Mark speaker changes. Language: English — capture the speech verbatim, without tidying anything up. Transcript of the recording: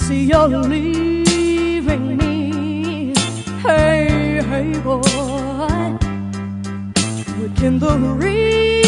Speaker 1: see you're leaving me. Hey, hey, boy, what can the reason